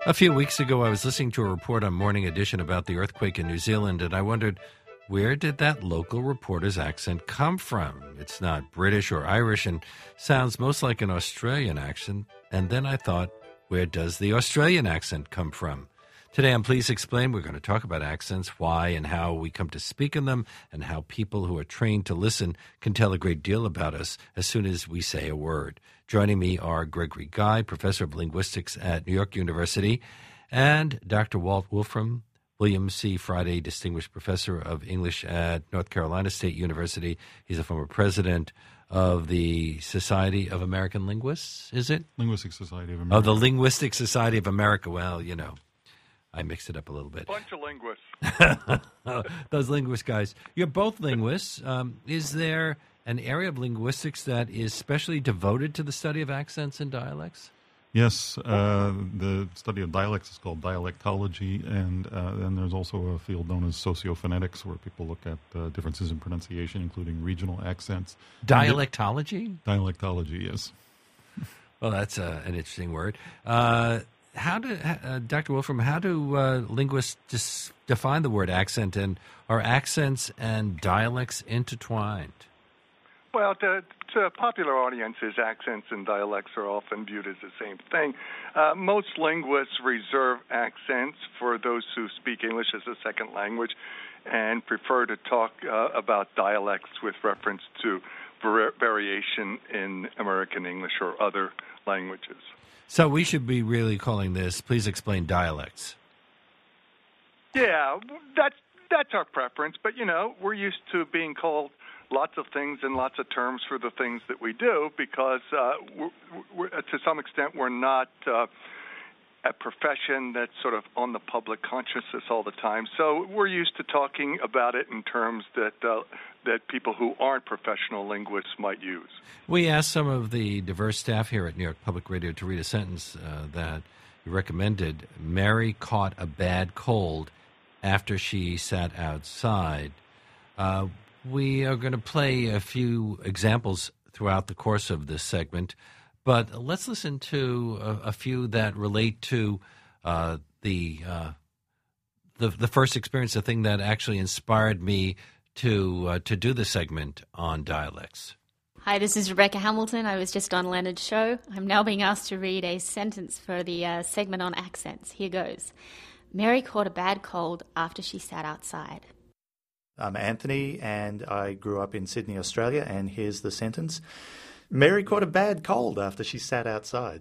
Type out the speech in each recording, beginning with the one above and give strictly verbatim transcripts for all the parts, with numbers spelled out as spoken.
A few weeks ago, I was listening to a report on Morning Edition about the earthquake in New Zealand, and I wondered, where did that local reporter's accent come from? It's not British or Irish and sounds most like an Australian accent. And then I thought, where does the Australian accent come from? Today on Please Explain, we're going to talk about accents, why and how we come to speak in them, and how people who are trained to listen can tell a great deal about us as soon as we say a word. Joining me are Gregory Guy, professor of linguistics at New York University, and Doctor Walt Wolfram, William C. Friday Distinguished Professor of English at North Carolina State University. He's a former president of the Society of American Linguists, is it? Linguistic Society of America. Oh, the Linguistic Society of America. Well, you know, I mixed it up a little bit. Bunch of linguists. Those linguist guys. You're both linguists. Um, is there an area of linguistics that is specially devoted to the study of accents and dialects? Yes, uh, the study of dialects is called dialectology, and uh, then there's also a field known as sociophonetics, where people look at uh, differences in pronunciation, including regional accents. Dialectology? Dialectology, yes. Well, that's uh, an interesting word. Uh, how do, uh, Doctor Wolfram, how do uh, linguists dis- define the word accent, and are accents and dialects intertwined? Well, to, to popular audiences, accents and dialects are often viewed as the same thing. Uh, most linguists reserve accents for those who speak English as a second language and prefer to talk uh, about dialects with reference to var- variation in American English or other languages. So we should be really calling this, please explain dialects. Yeah, that's, that's our preference, but, you know, we're used to being called lots of things and lots of terms for the things that we do because uh, we're, we're, to some extent we're not uh, a profession that's sort of on the public consciousness all the time. So we're used to talking about it in terms that uh, that people who aren't professional linguists might use. We asked some of the diverse staff here at New York Public Radio to read a sentence uh, that you recommended. Mary caught a bad cold after she sat outside. Uh, We are going to play a few examples throughout the course of this segment, but let's listen to a, a few that relate to uh, the, uh, the the first experience, the thing that actually inspired me to uh, to do the segment on dialects. Hi, this is Rebecca Hamilton. I was just on Leonard's show. I'm now being asked to read a sentence for the uh, segment on accents. Here goes. Mary caught a bad cold after she sat outside. I'm Anthony, and I grew up in Sydney, Australia, and here's the sentence. Mary caught a bad cold after she sat outside.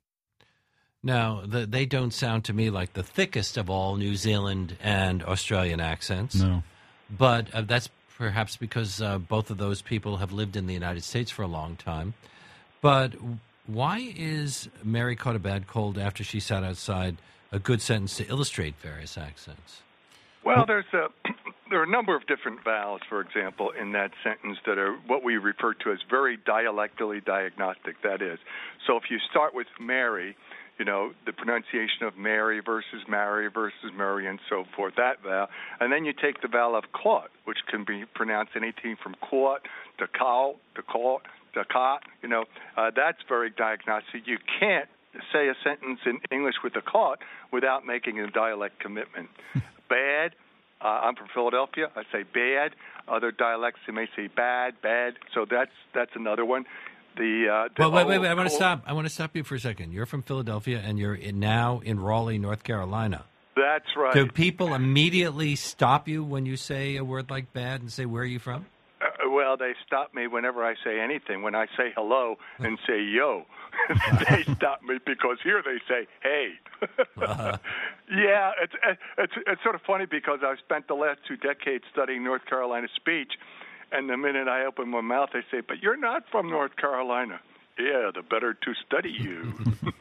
Now, the, they don't sound to me like the thickest of all New Zealand and Australian accents. No. But uh, that's perhaps because uh, both of those people have lived in the United States for a long time. But why is Mary caught a bad cold after she sat outside a good sentence to illustrate various accents? Well, there's a... There are a number of different vowels, for example, in that sentence that are what we refer to as very dialectally diagnostic, that is. So if you start with Mary, you know, the pronunciation of Mary versus Mary versus Mary and so forth, that vowel, and then you take the vowel of caught, which can be pronounced anything from caught to cow to caught to caught, you know, uh, that's very diagnostic. You can't say a sentence in English with a caught without making a dialect commitment. Bad. Uh, I'm from Philadelphia. I say bad. Other dialects, they may say bad, bad. So that's that's another one. The, uh, the well, wait, wait, wait. I want to stop. I want to stop you for a second. You're from Philadelphia, and you're in, now in Raleigh, North Carolina. That's right. Do people immediately stop you when you say a word like bad and say, where are you from? Uh, well, they stop me whenever I say anything. When I say hello and say yo, they stop me because here they say hey. uh-huh. Yeah, it's, it's it's sort of funny because I've spent the last two decades studying North Carolina speech, and the minute I open my mouth, they say, but you're not from North Carolina. Yeah, the better to study you.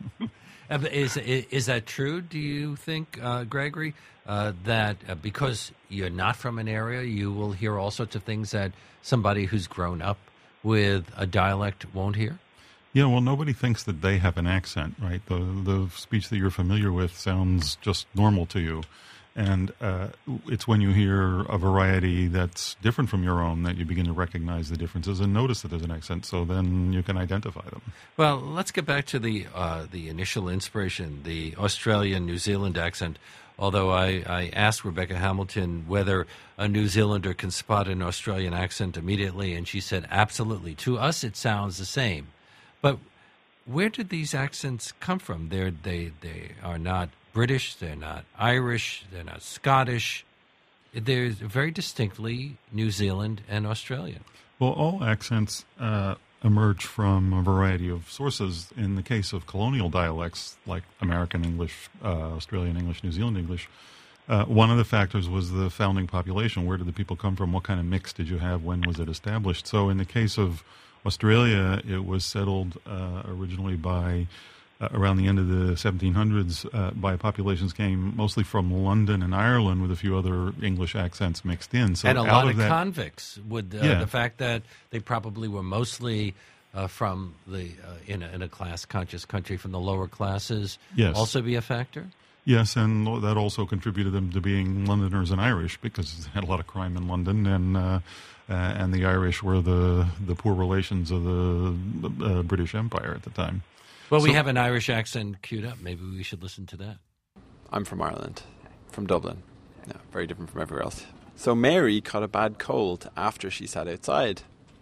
Is, is is that true, do you think, uh, Gregory, uh, that uh, because you're not from an area, you will hear all sorts of things that somebody who's grown up with a dialect won't hear? Yeah, well, nobody thinks that they have an accent, right? The the speech that you're familiar with sounds just normal to you. And uh, it's when you hear a variety that's different from your own that you begin to recognize the differences and notice that there's an accent, so then you can identify them. Well, let's get back to the uh, the initial inspiration, the Australian New Zealand accent. Although I, I asked Rebecca Hamilton whether a New Zealander can spot an Australian accent immediately, and she said absolutely. To us, it sounds the same. But where did these accents come from? They're, they they are not British, they're not Irish, they're not Scottish. They're very distinctly New Zealand and Australian. Well, all accents uh, emerge from a variety of sources. In the case of colonial dialects like American English, uh, Australian English, New Zealand English, uh, one of the factors was the founding population. Where did the people come from? What kind of mix did you have? When was it established? So in the case of Australia, it was settled uh, originally by uh, around the end of the seventeen hundreds uh, by populations came mostly from London and Ireland with a few other English accents mixed in. So and a out lot of of that, convicts. Would uh, Yeah. the fact that they probably were mostly uh, from the uh, in, a, in a class-conscious country from the lower classes Yes. also be a factor? Yes, and that also contributed them to being Londoners and Irish because they had a lot of crime in London, and uh, uh, and the Irish were the the poor relations of the uh, British Empire at the time. Well, we So- have an Irish accent queued up. Maybe we should listen to that. I'm from Ireland, from Dublin. No, very different from everywhere else. So Mary caught a bad cold after she sat outside.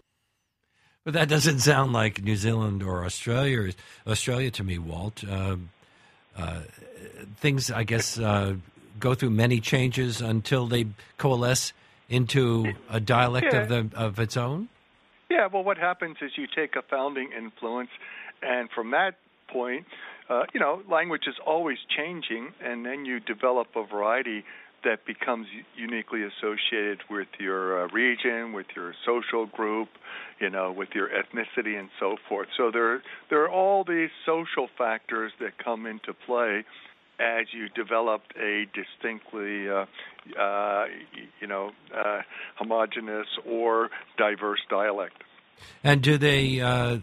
But that doesn't sound like New Zealand or Australia. Australia to me, Walt. Uh, uh, things, I guess, uh, go through many changes until they coalesce into a dialect Yeah. of the of its own. Yeah, well, what happens is you take a founding influence, and from that point, uh, you know, language is always changing, and then you develop a variety that becomes uniquely associated with your uh, region, with your social group, you know, with your ethnicity and so forth. So there, there are all these social factors that come into play as you developed a distinctly, uh, uh, you know, uh, homogeneous or diverse dialect. And do they uh,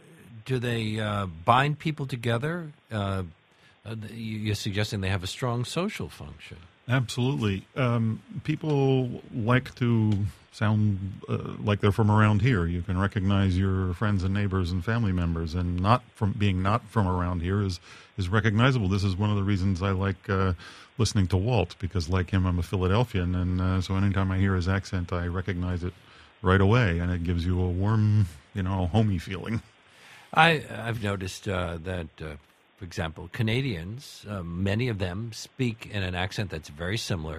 do they uh, bind people together? Uh, uh, you're suggesting they have a strong social function. Absolutely. Um, people like to sound uh, like they're from around here. You can recognize your friends and neighbors and family members, and not from being not from around here is is recognizable. This is one of the reasons I like uh, listening to Walt, because like him, I'm a Philadelphian, and uh, so anytime I hear his accent, I recognize it right away, and it gives you a warm, you know, homey feeling. I I've noticed uh, that. Uh, For example, Canadians, uh, many of them speak in an accent that's very similar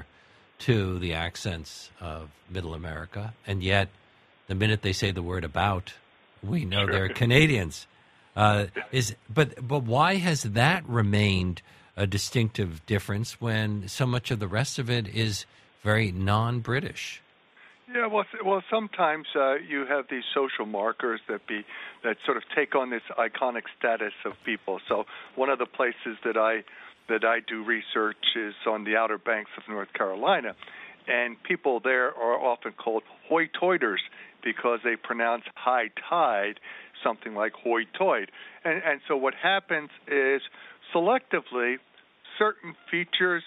to the accents of Middle America, and yet the minute they say the word "about," we know Sure. they're Canadians. Uh, is but but why has that remained a distinctive difference when so much of the rest of it is very non-British? Yeah, well, well, sometimes uh, you have these social markers that be that sort of take on this iconic status of people. So one of the places that I that I do research is on the Outer Banks of North Carolina, and people there are often called hoy-toiders because they pronounce high tide something like hoy-toid. And and so what happens is selectively certain features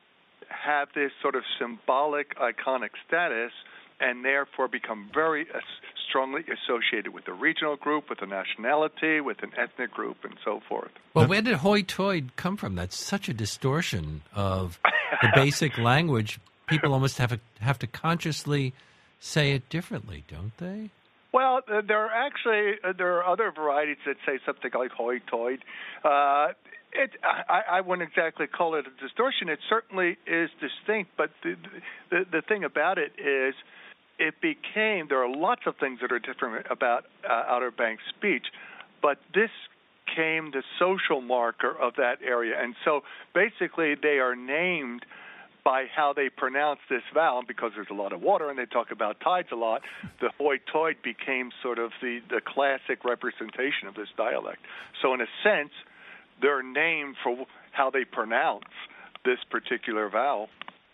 have this sort of symbolic iconic status, and therefore become very uh, strongly associated with a regional group, with a nationality, with an ethnic group, and so forth. Well, where did hoy-toid come from? That's such a distortion of the basic language. People almost have, a, have to consciously say it differently, don't they? Well, uh, there are actually uh, there are other varieties that say something like hoy-toid. Uh, it, I, I wouldn't exactly call it a distortion. It certainly is distinct, but the, the, the thing about it is it became, there are lots of things that are different about uh, Outer Banks speech, but this became the social marker of that area. And so basically they are named by how they pronounce this vowel, and because there's a lot of water and they talk about tides a lot, the hoy-toid became sort of the, the classic representation of this dialect. So in a sense, they're named for how they pronounce this particular vowel.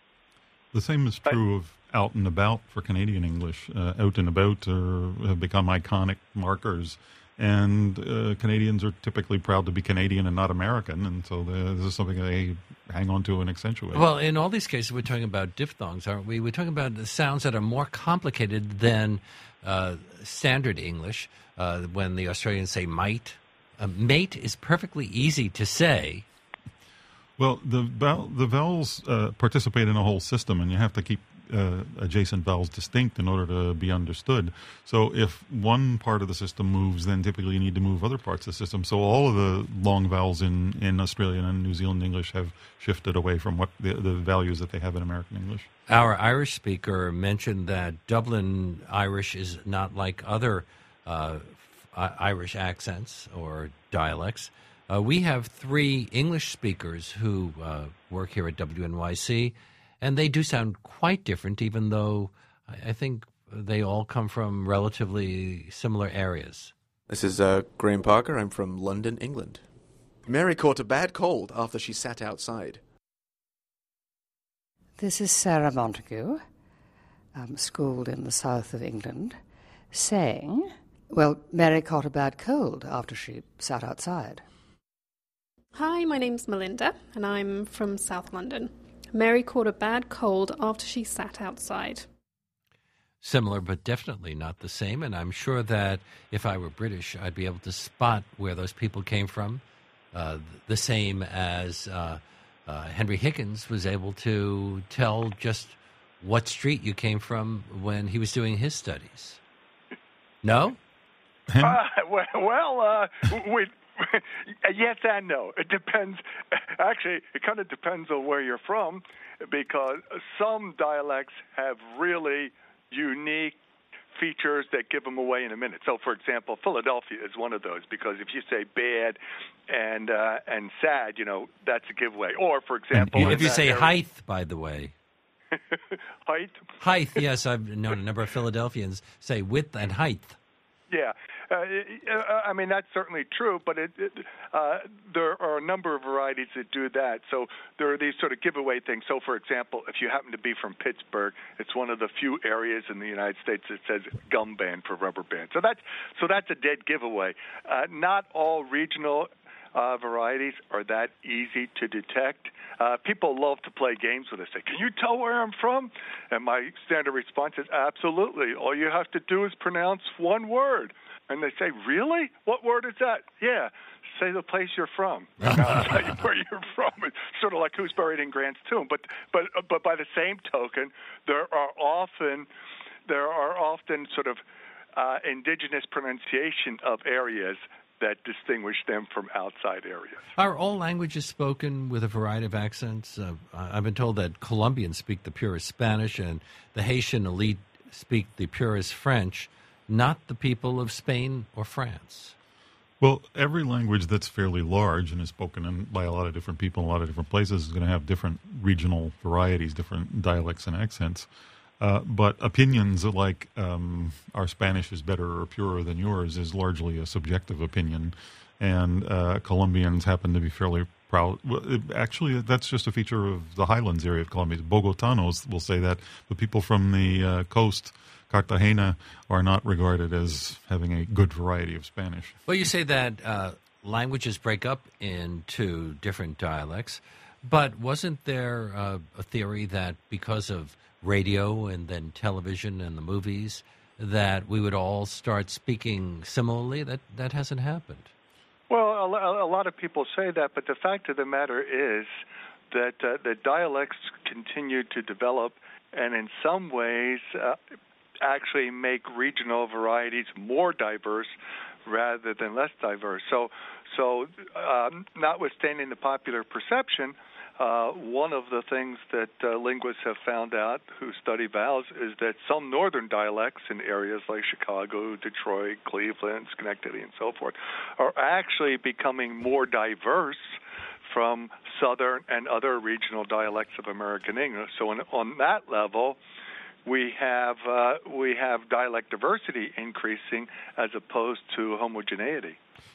The same is true of out and about for Canadian English. Uh, out and about are, have become iconic markers And uh, Canadians are typically proud to be Canadian and not American, and so this is something they hang on to and accentuate. Well, in all these cases, we're talking about diphthongs, aren't we? We're talking about the sounds that are more complicated than uh, standard English. Uh, when the Australians say might, uh, mate is perfectly easy to say. Well, the vowel, the vowels uh, participate in a whole system, and you have to keep uh, adjacent vowels distinct in order to be understood. So if one part of the system moves, then typically you need to move other parts of the system. So all of the long vowels in, in Australian and New Zealand English have shifted away from what the, the values that they have in American English. Our Irish speaker mentioned that Dublin Irish is not like other uh, Irish accents or dialects. Uh, we have three English speakers who uh, work here at W N Y C, and they do sound quite different, even though I think they all come from relatively similar areas. This is uh, Graham Parker. I'm from London, England. Mary caught a bad cold after she sat outside. This is Sarah Montague, um, schooled in the south of England, saying, well, Mary caught a bad cold after she sat outside. Hi, my name's Melinda, and I'm from South London. Mary caught a bad cold after she sat outside. Similar, but definitely not the same. And I'm sure that if I were British, I'd be able to spot where those people came from, uh, the same as uh, uh, Henry Higgins was able to tell just what street you came from when he was doing his studies. No? Uh, well, uh, we... Yes and no. It depends. Actually, it kind of depends on where you're from, because some dialects have really unique features that give them away in a minute. So, for example, Philadelphia is one of those, because if you say bad and uh, and sad, you know, that's a giveaway. Or, for example, if you say height, by the way. Height? Height, yes. I've known a number of Philadelphians say width and height. Yeah. Uh, I mean, that's certainly true, but it, it, uh, there are a number of varieties that do that. So there are these sort of giveaway things. So, for example, if you happen to be from Pittsburgh, it's one of the few areas in the United States that says gum band for rubber band. So that's, so that's a dead giveaway. Uh, not all regional uh, varieties are that easy to detect. Uh, people love to play games with us. Say, can you tell where I'm from? And my standard response is, absolutely. All you have to do is pronounce one word. And they say, really? What word is that? Yeah, say the place you're from. And I'll tell you where you're from. It's sort of like who's buried in Grant's tomb. But but but by the same token, there are often there are often sort of uh, indigenous pronunciation of areas that distinguish them from outside areas. Are all languages spoken with a variety of accents? Uh, I've been told that Colombians speak the purest Spanish and the Haitian elite speak the purest French, not the people of Spain or France. Well, every language that's fairly large and is spoken in, by a lot of different people in a lot of different places is going to have different regional varieties, different dialects and accents. Uh, but opinions like um, our Spanish is better or purer than yours is largely a subjective opinion. And uh, Colombians happen to be fairly proud. Well, it, actually, that's just a feature of the highlands area of Colombia. Bogotanos will say that, but people from the uh, coast, Cartagena, are not regarded as having a good variety of Spanish. Well, you say that uh, languages break up into different dialects, but wasn't there uh, a theory that because of radio and then television and the movies that we would all start speaking similarly? That that hasn't happened. Well, a, a lot of people say that, but the fact of the matter is that uh, the dialects continue to develop, and in some ways uh, actually make regional varieties more diverse rather than less diverse. So, so um, notwithstanding the popular perception, uh, one of the things that uh, linguists have found out who study vowels is that some northern dialects in areas like Chicago, Detroit, Cleveland, Schenectady, and so forth are actually becoming more diverse from southern and other regional dialects of American English. So on, on that level, we have uh, we have dialect diversity increasing as opposed to homogeneity.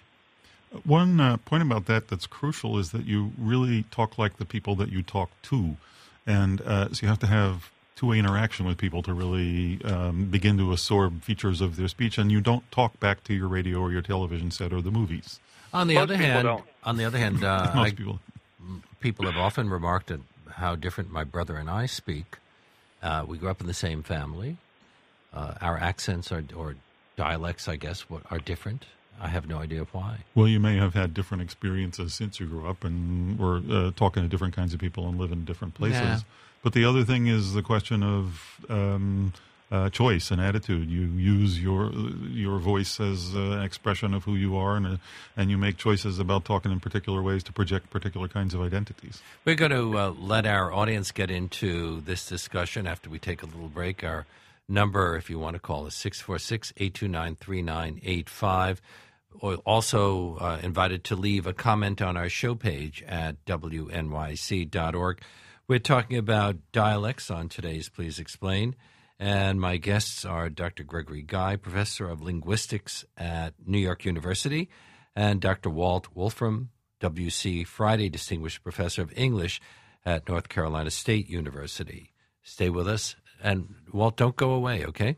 One uh, point about that that's crucial is that you really talk like the people that you talk to. And uh, so you have to have two-way interaction with people to really um, begin to absorb features of their speech, and you don't talk back to your radio or your television set or the movies. On the Most other people hand, don't. on the other hand, uh, Most I, people. people have often remarked at how different my brother and I speak. Uh, we grew up in the same family. Uh, our accents are, or dialects, I guess, what are different. I have no idea why. Well, you may have had different experiences since you grew up and were uh, talking to different kinds of people and live in different places. Yeah. But the other thing is the question of um, uh, choice and attitude. You use your your voice as uh, an expression of who you are, and uh, and you make choices about talking in particular ways to project particular kinds of identities. We're going to uh, let our audience get into this discussion after we take a little break. Our number, if you want to call, is six four six, eight two nine, three nine eight five. Also uh, invited to leave a comment on our show page at W N Y C dot org. We're talking about dialects on today's Please Explain, and my guests are Doctor Gregory Guy, Professor of Linguistics at New York University, and Doctor Walt Wolfram, W C Friday Distinguished Professor of English at North Carolina State University. Stay with us, and Walt, don't go away, okay?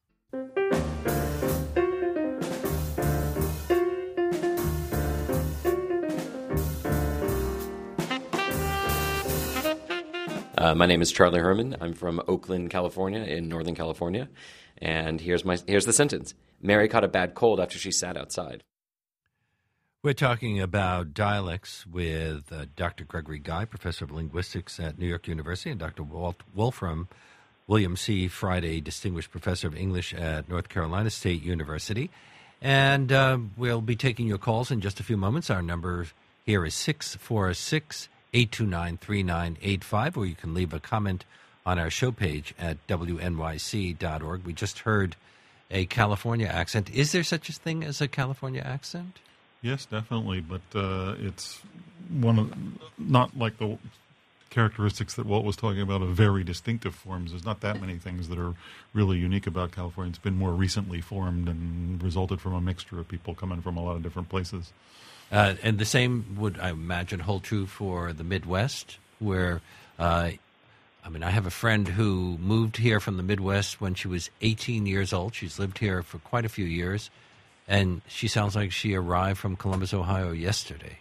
Uh, my name is Charlie Herman. I'm from Oakland, California, in Northern California. And here's my here's the sentence. Mary caught a bad cold after she sat outside. We're talking about dialects with uh, Doctor Gregory Guy, Professor of Linguistics at New York University, and Doctor Walt Wolfram, William C. Friday, Distinguished Professor of English at North Carolina State University. And uh, we'll be taking your calls in just a few moments. Our number here is six four six, eight two nine, three nine eight five, or you can leave a comment on our show page at W N Y C dot org. We just heard a California accent. Is there such a thing as a California accent? Yes, definitely, but uh, it's one of not like the characteristics that Walt was talking about of very distinctive forms. There's not that many things that are really unique about California. It's been more recently formed and resulted from a mixture of people coming from a lot of different places. Uh, and the same would, I imagine, hold true for the Midwest, where, uh, I mean, I have a friend who moved here from the Midwest when she was eighteen years old. She's lived here for quite a few years, and she sounds like she arrived from Columbus, Ohio yesterday.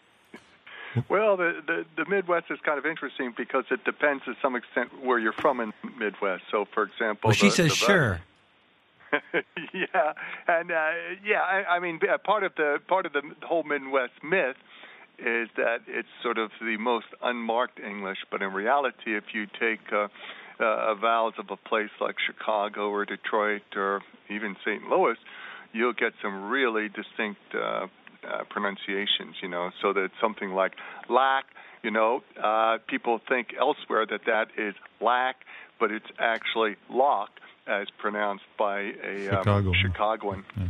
Well, the, the the Midwest is kind of interesting because it depends to some extent where you're from in the Midwest. So, for example, Well, she the, says the, sure. yeah, and uh, yeah, I, I mean, part of the part of the whole Midwest myth is that it's sort of the most unmarked English. But in reality, if you take uh, uh, vowels of a place like Chicago or Detroit or even Saint Louis, you'll get some really distinct uh, uh, pronunciations. You know, so that something like lack. You know, uh, people think elsewhere that that is lack, but it's actually lock, as pronounced by a Chicago. um, Chicagoan. Yeah.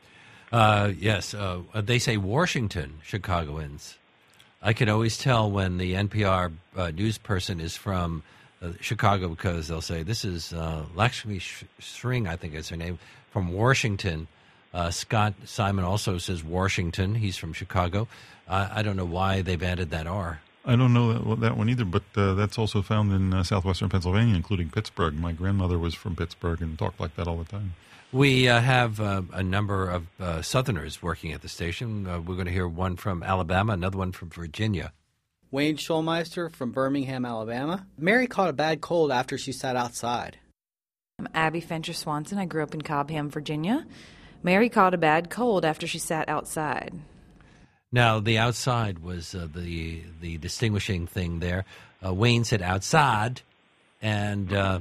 Uh, yes, uh, they say Washington, Chicagoans. I can always tell when the N P R uh, news person is from uh, Chicago because they'll say, this is uh, Lakshmi Sh- Sring, I think is her name, from Washington. Uh, Scott Simon also says Washington. He's from Chicago. Uh, I don't know why they've added that R. I don't know that, that one either, but uh, that's also found in uh, southwestern Pennsylvania, including Pittsburgh. My grandmother was from Pittsburgh and talked like that all the time. We uh, have uh, a number of uh, Southerners working at the station. Uh, we're going to hear one from Alabama, another one from Virginia. Wayne Schulmeister from Birmingham, Alabama. Mary caught a bad cold after she sat outside. I'm Abby Fincher Swanson. I grew up in Cobham, Virginia. Mary caught a bad cold after she sat outside. Now, the outside was uh, the the distinguishing thing there. Uh, Wayne said outside, and uh,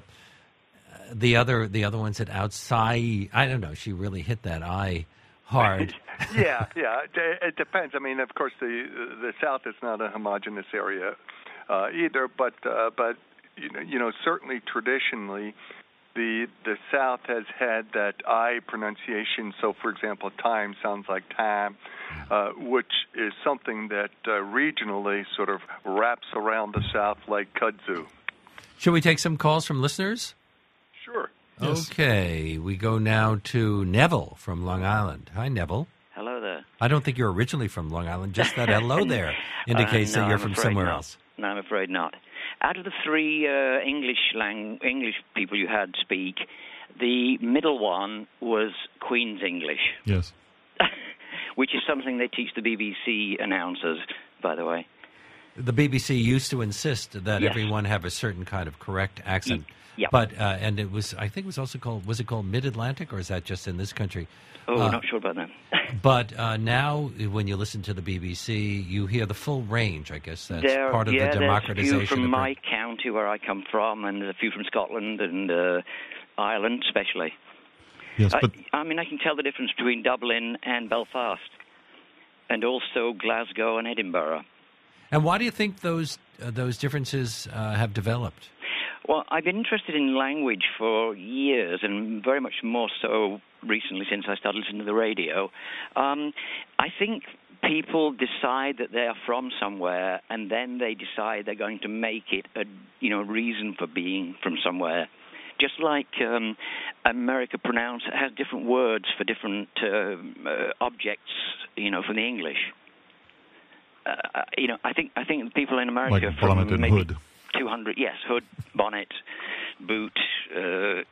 the other the other one said outside. I don't know. She really hit that I hard. yeah, yeah. It, it depends. I mean, of course, the the South is not a homogeneous area uh, either, but uh, but you know, you know, certainly traditionally, the the South has had that I pronunciation. So, for example, time sounds like time, uh, which is something that uh, regionally sort of wraps around the South like kudzu. Should we take some calls from listeners? Sure. Yes. Okay, we go now to Neville from Long Island. Hi, Neville. Hello there. I don't think you're originally from Long Island. Just that hello there indicates uh, no, that you're I'm from afraid somewhere not. else. No, I'm afraid not. out of the three uh, English lang- English people you had speak, the middle one was Queen's English. Yes. Which is something they teach the B B C announcers, by the way. The B B C used to insist that Yes. everyone have a certain kind of correct accent. Yeah. But uh, and it was, I think it was also called, was it called Mid-Atlantic, or is that just in this country? Oh, uh, not sure about that. But uh, now, when you listen to the B B C, you hear the full range. I guess that's there, part of yeah, the democratization. There's a few from of my county where I come from, and there's a few from Scotland and uh, Ireland, especially. Yes, but I, I mean, I can tell the difference between Dublin and Belfast, and also Glasgow and Edinburgh. And why do you think those uh, those differences uh, have developed? Well, I've been interested in language for years, and very much more so recently since I started listening to the radio. Um, I think people decide that they are from somewhere, and then they decide they're going to make it a you know reason for being from somewhere. Just like um, America pronounce has different words for different uh, uh, objects, you know, from the English. Uh, you know, I think I think people in America like from bonnet and maybe hood. two hundred, yes, hood, bonnet, boot. Uh,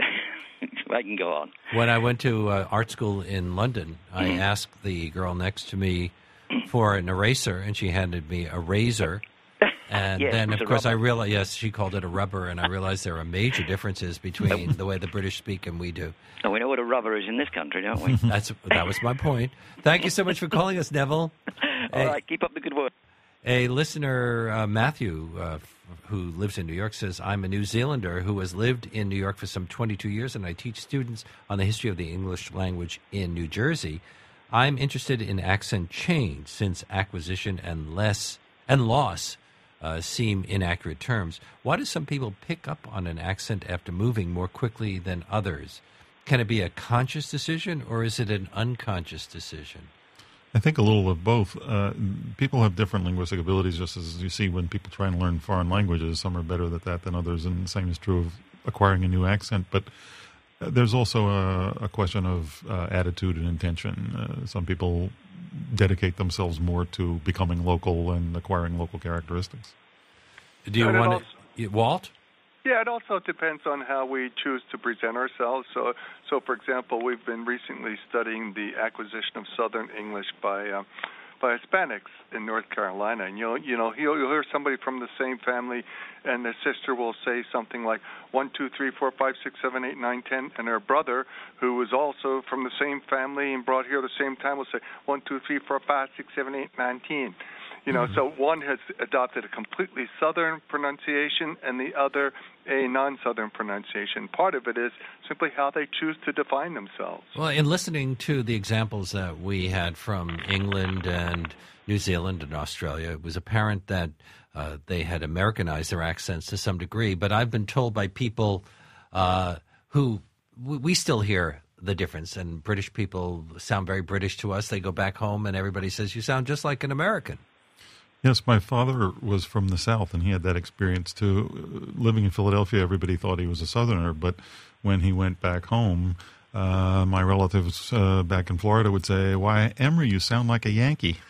I can go on. When I went to uh, art school in London, I Mm-hmm. asked the girl next to me for an eraser, and she handed me a razor. And Yes, then, it's of a course, I rubber. realized, yes, she called it a rubber, and I realized there are major differences between the way the British speak and we do. And we know what a rubber is in this country, don't we? That's That was my point. Thank you so much for calling us, Neville. All right, keep up the good work. A listener, uh, Matthew, uh, f- who lives in New York, says, I'm a New Zealander who has lived in New York for some twenty-two years, and I teach students on the history of the English language in New Jersey. I'm interested in accent change, since acquisition and less and loss uh, seem inaccurate terms. Why do some people pick up on an accent after moving more quickly than others? Can it be a conscious decision, or is it an unconscious decision? I think a little of both. Uh, people have different linguistic abilities, just as you see when people try and learn foreign languages. Some are better at that than others, and the same is true of acquiring a new accent. But uh, there's also a, a question of uh, attitude and intention. Uh, some people dedicate themselves more to becoming local and acquiring local characteristics. Do you And it want also- to, Walt? Yeah, it also depends on how we choose to present ourselves. So, so for example, we've been recently studying the acquisition of Southern English by uh, by Hispanics in North Carolina, and you'll you know you'll, you'll hear somebody from the same family, and the sister will say something like one, two, three, four, five, six, seven, eight, nine, ten, and her brother, who was also from the same family and brought here at the same time, will say one, two, three, four, five, six, seven, eight, nine, ten. You know, so one has adopted a completely Southern pronunciation and the other a non-Southern pronunciation. Part of it is simply how they choose to define themselves. Well, in listening to the examples that we had from England and New Zealand and Australia, it was apparent that uh, they had Americanized their accents to some degree. But I've been told by people uh, who we, we still hear the difference, and British people sound very British to us. They go back home and everybody says, you sound just like an American. Yes, my father was from the South, and he had that experience too. Living in Philadelphia, everybody thought he was a Southerner, but when he went back home, uh, my relatives uh, back in Florida would say, why, Emery, you sound like a Yankee.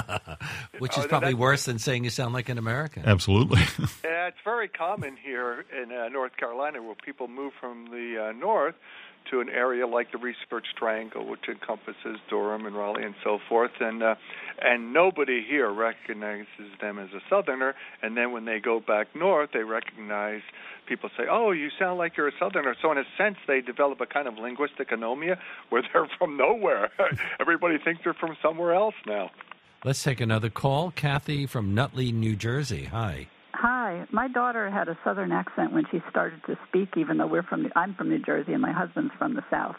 Which is probably worse than saying you sound like an American. Absolutely. Yeah, it's very common here in uh, North Carolina where people move from the uh, north to an area like the Research Triangle, which encompasses Durham and Raleigh and so forth, and uh, and nobody here recognizes them as a Southerner, and then when they go back north, they recognize, people say, oh, you sound like you're a Southerner. So in a sense, they develop a kind of linguistic anomia where they're from nowhere. Everybody thinks they're from somewhere else now. Let's take another call. Kathy from Nutley, New Jersey. Hi. Hi. My daughter had a Southern accent when she started to speak, even though we're from the, I'm from New Jersey and my husband's from the South.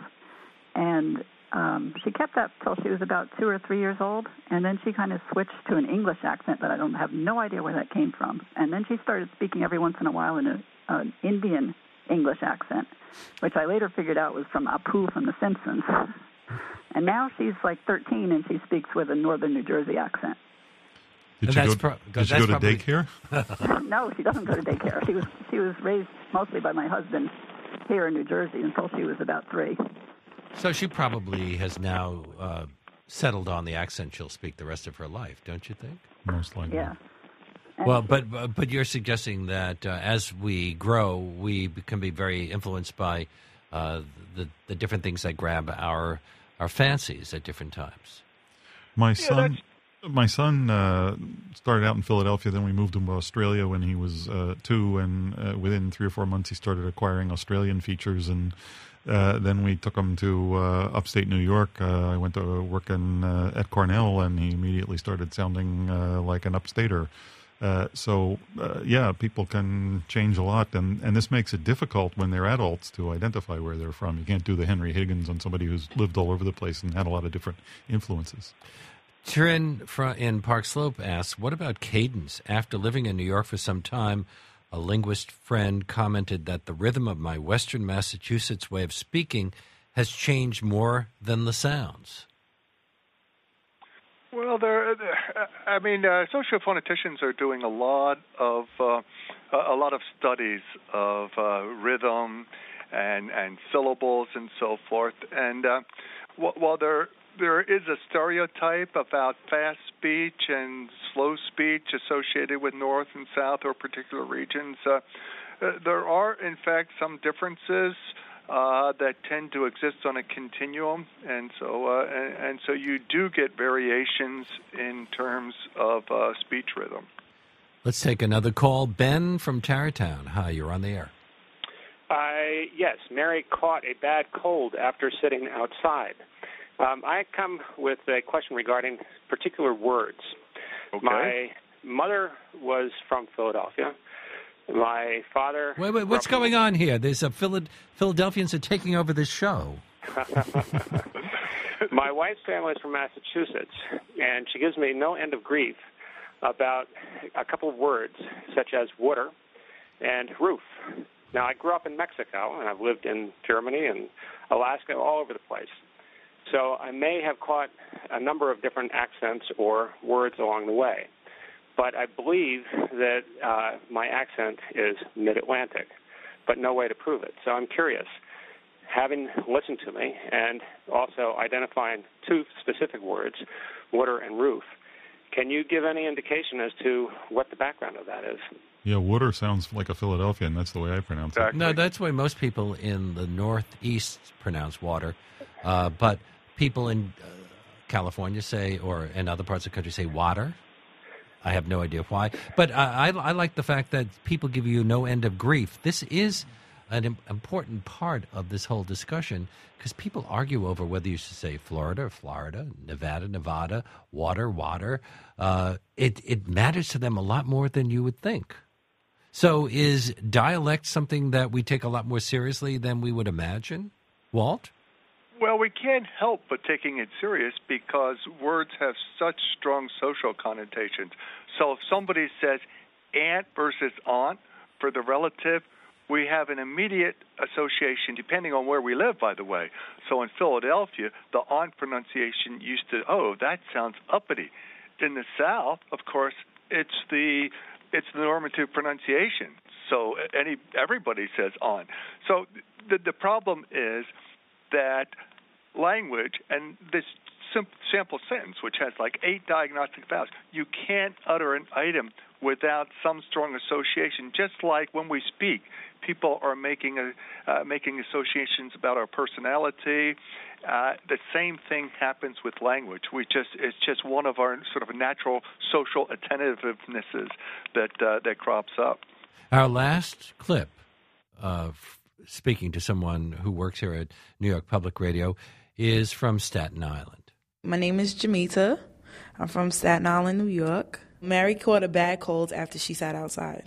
And um, she kept that till she was about two or three years old, and then she kind of switched to an English accent that I don't have no idea where that came from. And then she started speaking every once in a while in a, an Indian English accent, which I later figured out was from Apu from The Simpsons. And now she's like thirteen, and she speaks with a northern New Jersey accent. Did you, go, pro- did you go to probably... daycare? No, she doesn't go to daycare. She was she was raised mostly by my husband here in New Jersey until she was about three. So she probably has now uh, settled on the accent she'll speak the rest of her life, don't you think? Most likely. Yeah. Well, but but you're suggesting that uh, as we grow, we can be very influenced by uh, the the different things that grab our our fancies at different times. My Yeah, son, that's- my son uh, started out in Philadelphia. Then we moved him to Australia when he was uh, two, and uh, within three or four months, he started acquiring Australian features. And uh, then we took him to uh, upstate New York. Uh, I went to work in uh, at Cornell, and he immediately started sounding uh, like an upstater. Uh, so, uh, yeah, people can change a lot, and, and this makes it difficult when they're adults to identify where they're from. You can't do the Henry Higgins on somebody who's lived all over the place and had a lot of different influences. Trin in Park Slope asks, what about cadence? After living in New York for some time, a linguist friend commented that the rhythm of my Western Massachusetts way of speaking has changed more than the sounds. Well, there. I mean, uh, sociophoneticians are doing a lot of uh, a lot of studies of uh, rhythm and and syllables and so forth. And uh, while there there is a stereotype about fast speech and slow speech associated with North and South or particular regions, uh, uh, there are in fact some differences Uh, that tend to exist on a continuum, and so uh, and, and so you do get variations in terms of uh, speech rhythm. Let's take another call. Ben from Tarrytown. Hi, you're on the air. Uh, yes, Mary caught a bad cold after sitting outside. Um, I come with a question regarding particular words. Okay. My mother was from Philadelphia. My father... Wait, wait, what's going on here? There's a Philad- Philadelphians are taking over this show. My wife's family is from Massachusetts, and she gives me no end of grief about a couple of words, such as water and roof. Now, I grew up in Mexico, and I've lived in Germany and Alaska, all over the place. So I may have caught a number of different accents or words along the way. But I believe that uh, my accent is mid-Atlantic, but no way to prove it. So I'm curious, having listened to me and also identifying two specific words, water and roof, can you give any indication as to what the background of that is? Yeah, water sounds like a Philadelphian. That's the way I pronounce it. No, that's the way most people in the Northeast pronounce water. Uh, but people in uh, California say, or in other parts of the country say water. I have no idea why. But I, I, I like the fact that people give you no end of grief. This is an im- important part of this whole discussion because people argue over whether you should say Florida, Florida, Nevada, Nevada, water, water. Uh, it, it matters to them a lot more than you would think. So is dialect something that we take a lot more seriously than we would imagine? Walt? Well, we can't help but taking it serious because words have such strong social connotations. So if somebody says aunt versus aunt for the relative, we have an immediate association, depending on where we live, by the way. So in Philadelphia, the aunt pronunciation used to, oh, that sounds uppity. In the South, of course, it's the it's the normative pronunciation. So any everybody says aunt. So the the problem is that language and this sim- sample sentence, which has like eight diagnostic vowels, you can't utter an item without some strong association. Just like when we speak, people are making a, uh, making associations about our personality. Uh, the same thing happens with language. We just it's just one of our sort of natural social attentivenesses that uh, that crops up. Our last clip of speaking to someone who works here at New York Public Radio is from Staten Island. My name is Jamita. I'm from Staten Island, New York. Mary caught a bad cold after she sat outside.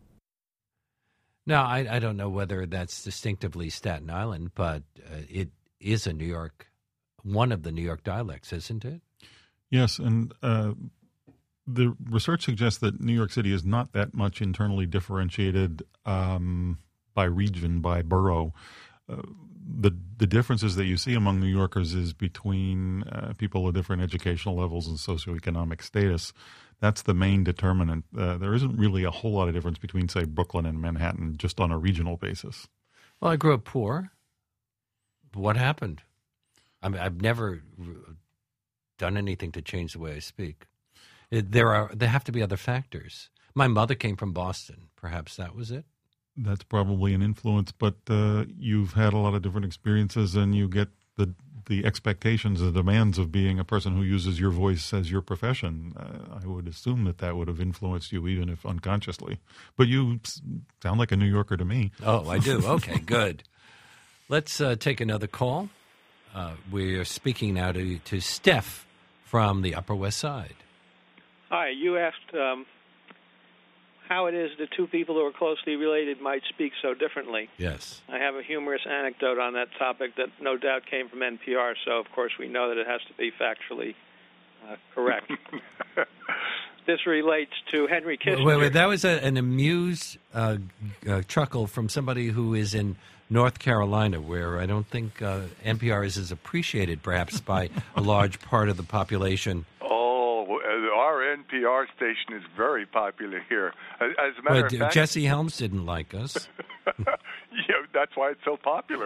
Now, I, I don't know whether that's distinctively Staten Island, but uh, it is a New York, one of the New York dialects, isn't it? Yes, and uh, the research suggests that New York City is not that much internally differentiated um, by region, by borough. Uh, the the differences that you see among New Yorkers is between uh, people of different educational levels and socioeconomic status. That's the main determinant. Uh, there isn't really a whole lot of difference between, say, Brooklyn and Manhattan, just on a regional basis. Well, I grew up poor. What happened? I mean, I've never done anything to change the way I speak. It, there are there have to be other factors. My mother came from Boston. Perhaps that was it? That's probably an influence, but uh, you've had a lot of different experiences, and you get the the expectations, the demands of being a person who uses your voice as your profession. Uh, I would assume that that would have influenced you, even if unconsciously. But you sound like a New Yorker to me. Oh, I do. Okay, good. Let's uh, take another call. Uh, we're speaking now to, to Steph from the Upper West Side. Hi, you asked um, how it is that two people who are closely related might speak so differently. Yes. I have a humorous anecdote on that topic that no doubt came from N P R, so of course we know that it has to be factually uh, correct. This relates to Henry Kissinger. Wait, wait, that was a, an amused uh, uh, chuckle from somebody who is in North Carolina, where I don't think uh, N P R is as appreciated, perhaps, by a large part of the population. Oh, our N P R station is very popular here. As a matter But of fact, Jesse Helms didn't like us. yeah, that's why it's so popular.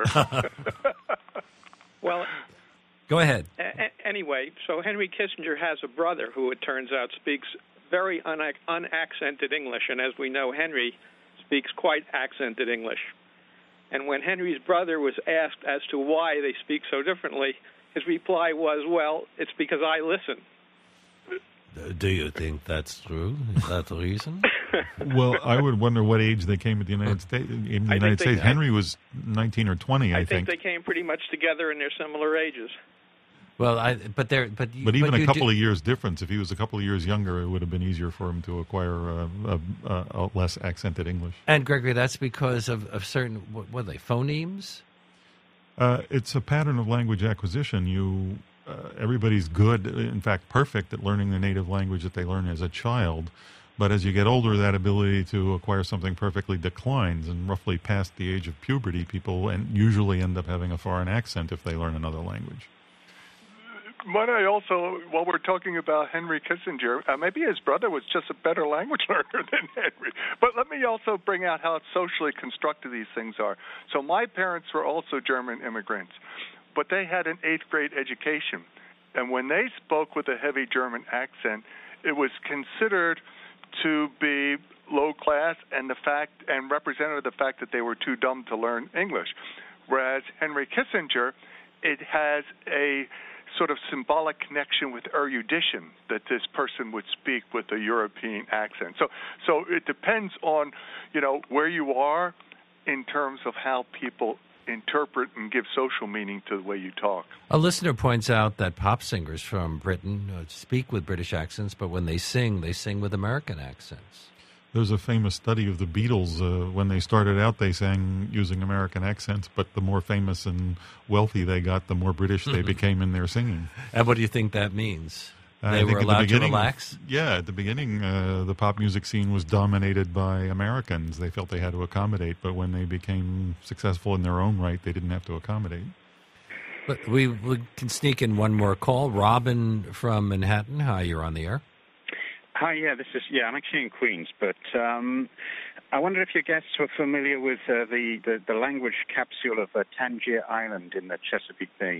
Well, go ahead. A- a- anyway, so Henry Kissinger has a brother who, it turns out, speaks very un- unaccented English, and as we know, Henry speaks quite accented English. And when Henry's brother was asked as to why they speak so differently, his reply was, well, it's because I listen. Do you think that's true? Is that the reason? Well, I would wonder what age they came to the United States. In the I United think they- States, Henry was nineteen or twenty, I, I think they came pretty much together in their similar ages. Well, I, but there, but you, But even but a you couple do, of years difference, if he was a couple of years younger, it would have been easier for him to acquire a, a, a, a less accented English. And Gregory, that's because of, of certain what, what are they phonemes? Uh, it's a pattern of language acquisition. You, uh, everybody's good, in fact, perfect at learning the native language that they learn as a child. But as you get older, that ability to acquire something perfectly declines. And roughly past the age of puberty, people and usually end up having a foreign accent if they learn another language. Might I also, while we're talking about Henry Kissinger, uh, maybe his brother was just a better language learner than Henry. But let me also bring out how socially constructed these things are. So my parents were also German immigrants, but they had an eighth grade education. And when they spoke with a heavy German accent, it was considered to be low class and the fact and represented the fact that they were too dumb to learn English. Whereas Henry Kissinger, it has a sort of symbolic connection with erudition that this person would speak with a European accent. So, so it depends on, you know, where you are in terms of how people interpret and give social meaning to the way you talk. A listener points out that pop singers from Britain uh, speak with British accents, but when they sing, they sing with American accents. There's a famous study of the Beatles. Uh, when they started out, they sang using American accents, but the more famous and wealthy they got, the more British they became in their singing. And what do you think that means? I They think were at the allowed to beginning- relax? Yeah, at the beginning, uh, the pop music scene was dominated by Americans. They felt they had to accommodate, but when they became successful in their own right, they didn't have to accommodate. But we, we can sneak in one more call. Robin from Manhattan. Hi, you're on the air. Hi, yeah, this is, yeah, I'm actually in Queens, but um, I wonder if your guests were familiar with uh, the, the, the language capsule of uh, Tangier Island in the Chesapeake Bay.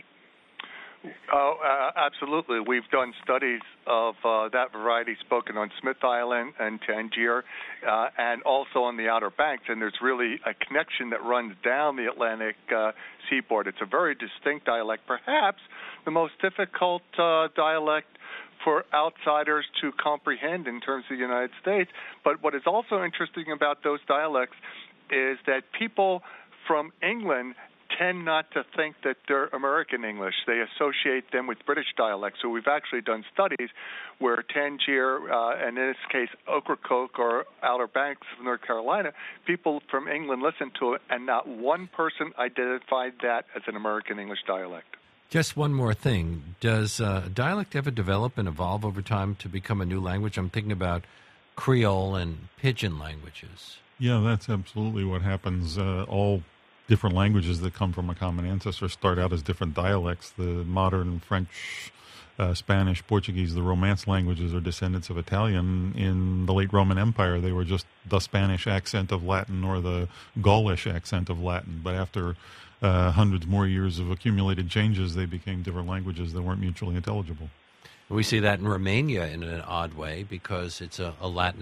Oh, uh, absolutely. We've done studies of uh, that variety spoken on Smith Island and Tangier uh, and also on the Outer Banks, and there's really a connection that runs down the Atlantic uh, seaboard. It's a very distinct dialect, perhaps the most difficult uh, dialect for outsiders to comprehend in terms of the United States. But what is also interesting about those dialects is that people from England tend not to think that they're American English. They associate them with British dialects. So we've actually done studies where Tangier, uh, and in this case Ocracoke or Outer Banks of North Carolina, people from England listened to it, and not one person identified that as an American English dialect. Just one more thing. Does uh, dialect ever develop and evolve over time to become a new language? I'm thinking about Creole and Pidgin languages. Yeah, that's absolutely what happens. Uh, all different languages that come from a common ancestor start out as different dialects. The modern French, uh, Spanish, Portuguese, the Romance languages are descendants of Italian. In the late Roman Empire, they were just the Spanish accent of Latin or the Gaulish accent of Latin. But after uh, hundreds more years of accumulated changes, they became different languages that weren't mutually intelligible. We see that in Romania in an odd way because it's a, a Latin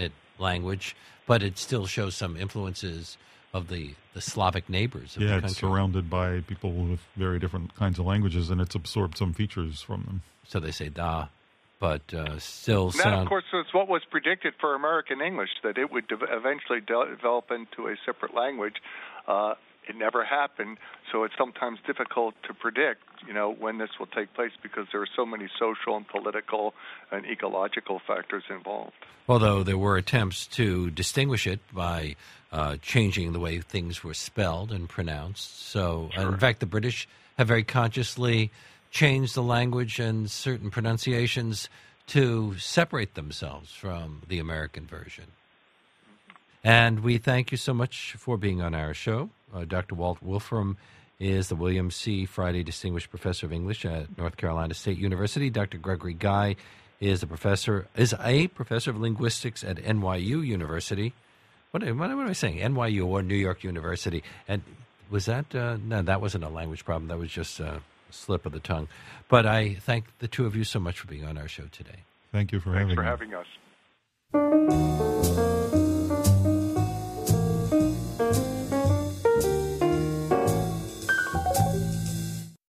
language, but it still shows some influences of the, the Slavic neighbors of yeah, the it's country. surrounded by people with very different kinds of languages, and it's absorbed some features from them. So they say da, but uh, still And that, sound... of course, was what was predicted for American English, that it would de- eventually de- develop into a separate language. Uh, it never happened, so it's sometimes difficult to predict, you know, when this will take place because there are so many social and political and ecological factors involved. Although there were attempts to distinguish it by uh, changing the way things were spelled and pronounced. So, Sure. in fact, the British have very consciously changed the language and certain pronunciations to separate themselves from the American version. And we thank you so much for being on our show. Uh, Doctor Walt Wolfram is the William C. Friday Distinguished Professor of English at North Carolina State University. Doctor Gregory Guy is a professor is a professor of linguistics at N Y U University. What, what, what am I saying? N Y U or New York University? And was that uh, no? That wasn't a language problem. That was just a slip of the tongue. But I thank the two of you so much for being on our show today. Thank you for Thanks having for me. having us.